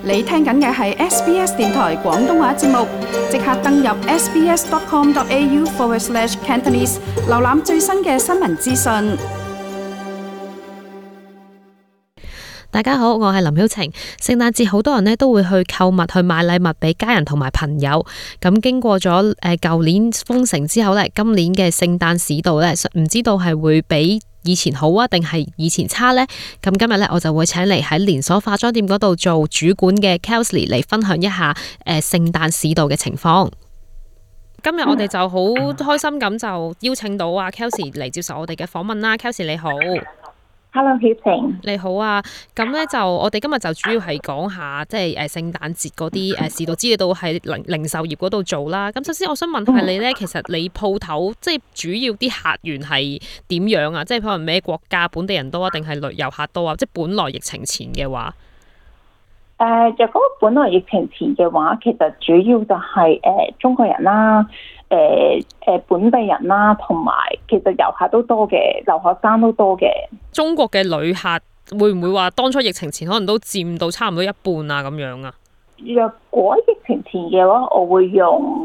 你聽緊嘅係 SBS 電台廣東話節目，即刻登入 sbs.com.au/Cantonese 瀏覽最新嘅新聞資訊。 大家好，我係林曉晴。聖誕節好多人呢都會去購物，去買禮物俾家人同埋朋友。咁經過咗舊年封城之後呢，今年嘅聖誕市道呢，唔知道係會比以前好啊，定係以前差呢？咁今日呢，我就會請嚟喺連鎖化妝店嗰度做主管嘅 Kelsey 嚟分享一下聖誕市道嘅情況。今日我哋就好開心咁就邀請到阿 Kelsey 嚟接受我哋嘅訪問啦。Kelsey 你好。 Hello， 曉晴。 你好啊，咁咧就我哋今日就主要係講下即係聖誕節嗰啲市道，知道喺零售業嗰度做啦。咁首先我想問下你咧，其實你鋪頭即係主要啲客源係點樣啊？即係可能咩國家本地人多啊，定係旅遊客多啊？即係本來疫情前嘅話， 若果本來疫情前嘅話，其實主要就係中國人啦。本地人啦，同埋其實遊客都多嘅，留學生都多嘅。 中國嘅旅客會唔會話當初疫情前可能都佔到差唔多一半啊咁樣啊？ 若果疫情前嘅話，我會用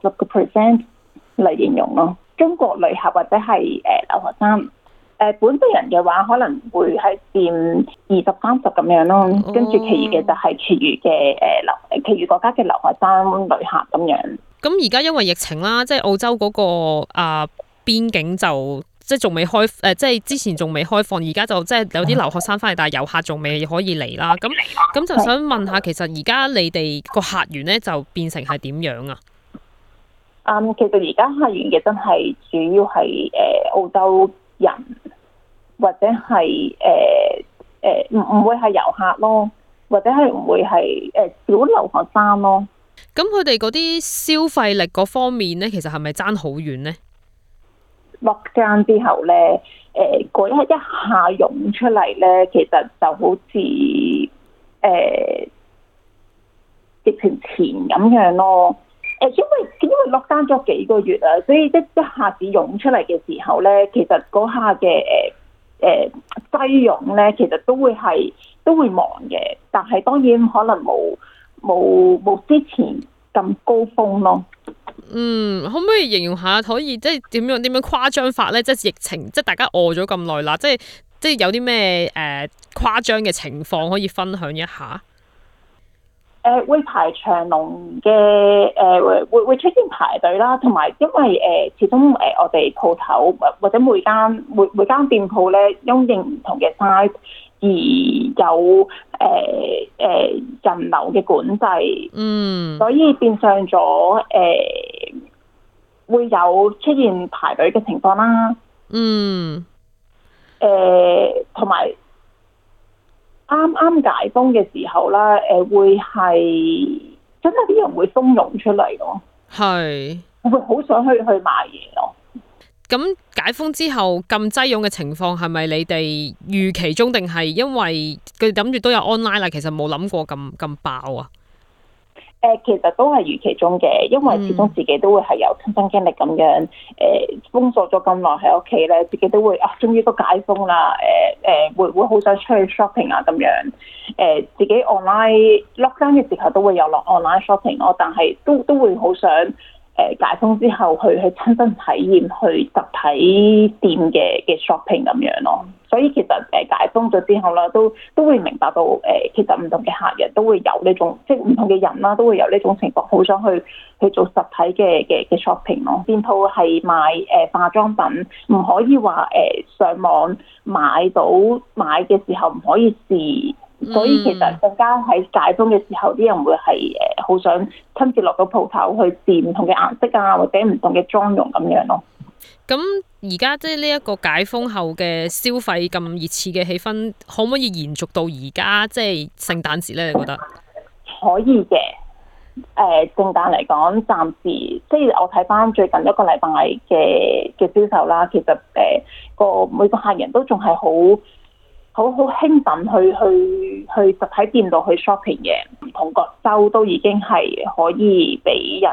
60% 嚟形容咯。中國旅客或者係留學生，本地人嘅話可能會係佔20-30咁樣咯。跟住其餘嘅就係其餘其餘國家嘅留學生旅客咁樣。 咁而家因為疫情啦，即係澳洲嗰個邊境就即係仲未開即係之前仲未開放，而家就即係有啲留學生翻嚟，但係遊客仲未可以嚟啦。咁就想問下，其實而家你哋個客源咧就變成係點樣啊？ 其實而家客源嘅真係主要係澳洲人，或者係唔會係遊客咯，或者係唔會係小留學生咯。 咁佢哋嗰啲消費力嗰方面咧，其實係咪爭好遠呢？ 落間之後咧，嗰一下湧出嚟咧，其實就好似疫情前咁樣咯。因為落單咗幾個月啊，所以一下子湧出嚟嘅時候咧，其實嗰下嘅擠湧咧，其實都會忙嘅，但係當然可能冇之前咁高峰咯。 可唔可以形容下？可以即係點樣誇張法咧？即係疫情，即係大家餓咗咁耐啦，即係有啲咩誇張嘅情況可以分享一下？ 會排長龍嘅，會出現排隊啦，同埋因為始終我哋鋪頭或者每間店鋪咧，因應唔同嘅 size 而有人流嘅管制，所以變相咗會有出現排隊嘅情況啦。同埋啱解封嘅時候啦，會係真係啲人會蜂擁出嚟咯， 係會好想去買嘢咯。 咁解封之後咁擠擁嘅情況係咪你哋預期中，定係因為佢諗住都有 online 啦？其實冇諗過咁爆啊？ 其實都係預期中嘅，因為始終自己都會係有親身經歷咁樣，封鎖咗咁耐喺屋企咧，自己都會終於都解封啦，會好想出去 shopping 啊咁樣，自己 online lockdown 嘅時候都會有落 online shopping 咯，但係都會好想解封之後去親身體驗去實體店嘅 shopping 咁樣咯。所以其實解封咗之後啦，都會明白到其實唔同嘅客人都會有呢種，即係唔同嘅人啦，都會有呢種情況，好想去做實體嘅 shopping 咯。店鋪係賣化妝品，唔可以話上網買嘅時候唔可以試，所以其實更加喺解封嘅時候，啲人會係好想親自落到鋪頭去試唔同嘅顏色啊，或者唔同嘅妝容咁樣咯。 咁而家即係呢一個解封後嘅消費咁熱刺嘅氣氛，可唔可以延續到而家即係聖誕節咧？你覺得？ 可以嘅。聖誕嚟講，暫時即係我睇翻最近一個禮拜嘅銷售啦，其實每個客人都仲係好興奮去實體店度去 shopping 嘅，唔同各州都已經係可以俾人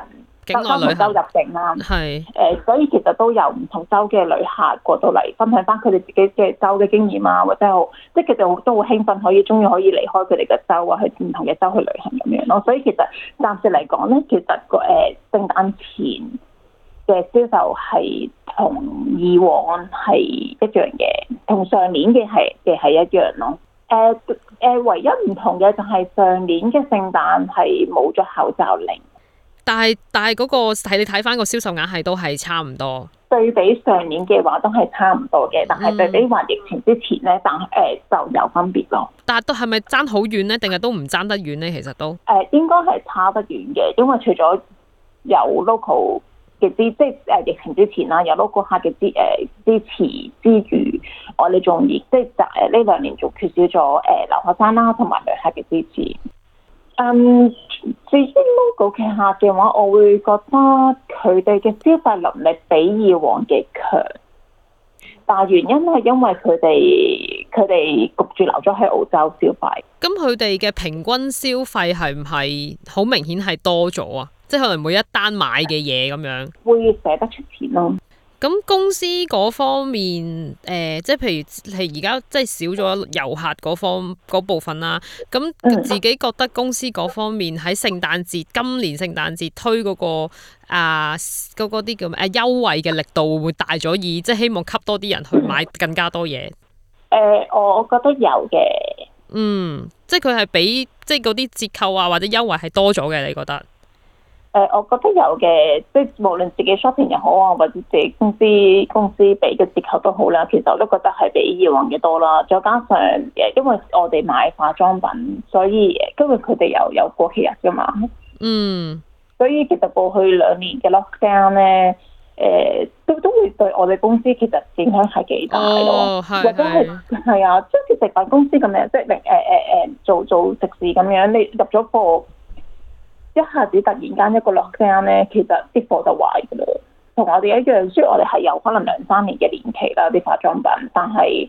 境內旅行州入境啦。 係所以其實都有唔同州嘅旅客過到嚟分享翻佢哋自己嘅州嘅經驗啊，或者好即係佢哋都好興奮，終於可以離開佢哋嘅州啊，去唔同嘅州去旅行咁樣咯。所以其實暫時嚟講咧，其實個聖誕前嘅銷售係同以往係一樣嘅，同上年嘅係一樣咯。唯一唔同嘅就係上年嘅聖誕係冇咗口罩令， 但係嗰個係你睇翻個銷售額係都係差唔多。 對比上年嘅話都係差唔多嘅，但係對比話疫情之前咧，就有分別咯。 但係都係咪爭好遠咧？定係都唔爭得遠咧？其實都應該係差得遠嘅，因為除咗有 local 嘅即係疫情之前啦，有 local 客嘅支持之餘，我哋仲即係呢2年仲缺少咗留學生啦，同埋旅客嘅支持。至於 local 嘅客嘅話，我會覺得佢哋嘅消費能力比以往嘅強，但係原因係因為佢哋焗住留咗喺澳洲消費。 咁佢哋嘅平均消費係唔係好明顯係多咗啊？即係可能每一單買嘅嘢咁樣， 會捨得出錢咯。 咁公司嗰方面，即係譬如係而家即係少咗遊客嗰部分啦。咁自己覺得公司嗰方面喺今年聖誕節推嗰個啲叫咩優惠嘅力度會唔會大咗？即係希望吸多啲人去買更加多嘢。 我覺得有嘅。 即係佢係比即係嗰啲折扣啊或者優惠係多咗嘅，你覺得？ 我覺得有嘅，即係無論自己 shopping 又好啊，或者自己公司俾嘅折扣都好啦，其實我都覺得係比以往嘅多啦。再加上因為我哋買化妝品，所以因為佢哋有過期日㗎嘛。所以其實過去2年嘅 lockdown 咧，都會對我哋公司其實影響係幾大咯。或者係啊，即係食品公司咁樣，即係做食肆咁樣，你入咗貨。一下子突然間一個 lockdown 咧，其實啲貨就壞㗎啦。同我哋一樣，雖然我哋係有可能2-3年嘅年期啦，啲化妝品，但係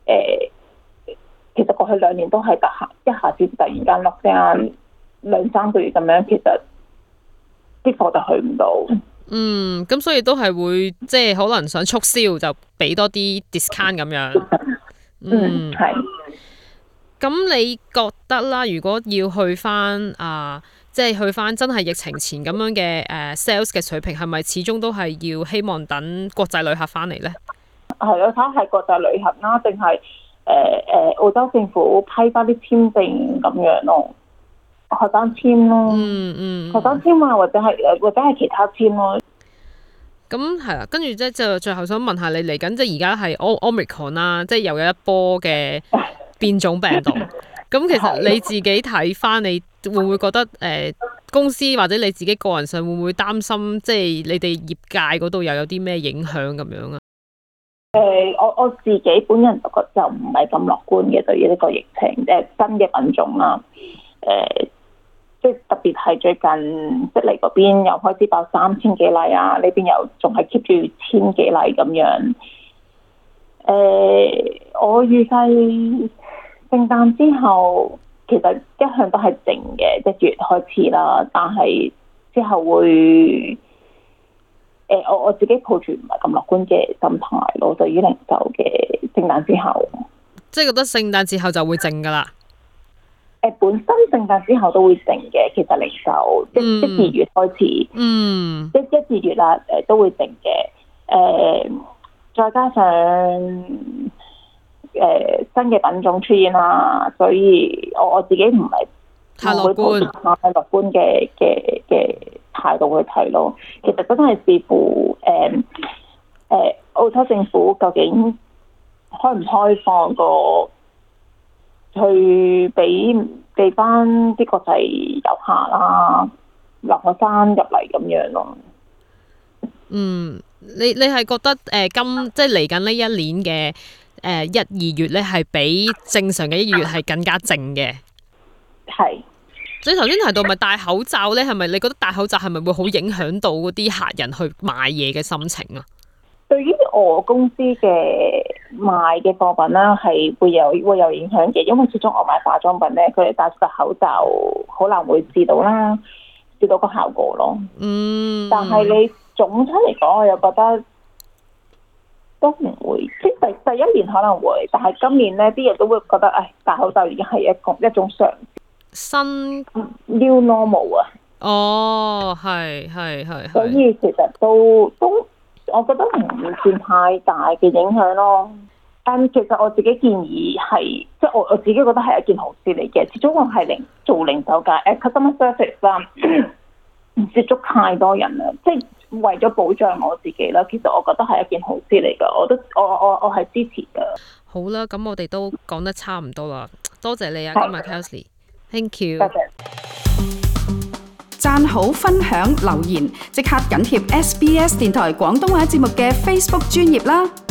其實過去2年都係一下子突然間 lockdown 2-3個月咁樣，其實啲貨就去唔到。 咁所以都係會即係可能想促銷就俾多啲 discount 咁樣。 係。 咁你覺得啦，如果要去翻即係去翻真係疫情前咁樣嘅sales 嘅水平，係咪始終都係要希望等國際旅客翻嚟咧？ 係咯，睇下係國際旅客啦，定係澳洲政府批翻啲簽證咁樣咯，學生簽咯，學生簽啊，或者係其他簽咯。 咁係啦，跟住即係就最後想問下你嚟緊，即係而家係 Omicron 啦，即係又有一波嘅變種病毒。咁其實你自己睇翻，你會唔會覺得公司或者你自己個人上會唔會擔心，即係你哋業界嗰度又有啲咩影響咁樣啊？ 我自己本人就唔係咁樂觀嘅，對於呢個疫情新嘅品種啦。即係特別係最近悉尼嗰邊又開始爆3000幾例啊，呢邊又仲係 keep 住1000幾例咁樣。我預計聖誕之後其實一向都係靜嘅，1月開始啦，但係之後會我自己抱住唔係咁樂觀嘅心態咯，對於零售嘅聖誕之後， 即係覺得聖誕之後就會靜㗎啦。 本身聖誕之後都會靜嘅，其實零售1-2月開始，1-2月啦，都會靜嘅。再加上新嘅品種出現啦，所以我自己唔係太樂觀， 太樂觀嘅態度去睇咯。其實真係視乎澳洲政府究竟開唔開放個去俾翻啲國際遊客啦、留學生入嚟咁樣咯。 你係覺得即係嚟緊呢一年嘅1-2月咧，係比正常嘅1月係更加靜嘅？係。你頭先提到咪戴口罩咧，係咪你覺得戴口罩係咪會好影響到嗰啲客人去買嘢嘅心情啊？對於我公司嘅賣嘅貨品啦，係會有影響嘅，因為始終我買化妝品咧，佢哋戴住個口罩好難會試到啦。 見到個效果咯。但係你總體嚟講，我又覺得都唔會，即係第一年可能會，但係今年咧啲人都會覺得，戴口罩已經係一種常新 new normal 啊。 哦，係， 所以其實都，我覺得唔會算太大嘅影響咯。其實我自己建議係，即係我自己覺得係一件好事嚟嘅。始終我係做零售界，customer service 啦，唔接觸太多人啦，即係為咗保障我自己啦。其實我覺得係一件好事嚟㗎，我係支持㗎。 好啦，咁我哋都講得差唔多啦，多謝你啊，今日 Kelsey，thank you。 多謝。 讚好、分享、留言，即刻緊貼SBS 電台廣東話節目嘅 Facebook 專頁啦！